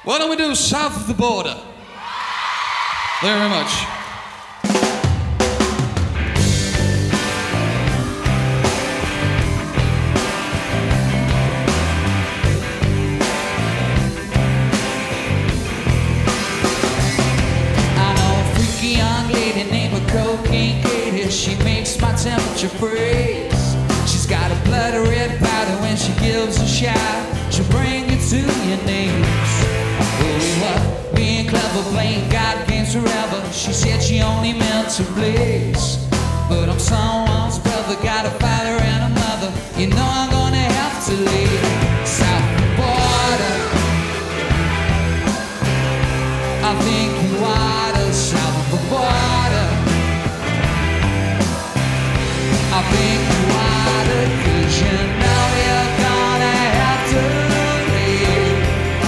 Why don't we do south of the border? Very much. I know a freaky young lady named a Cocaine Katie. She makes my temperature freeze. She's got a blood red powder when she gives a shot. She'll bring you to your knees. Oh, we ain't clever playing God games forever. She said she only meant to please. But I'm someone's brother, got a father and a mother. You know I'm gonna have to leave south of the border. I think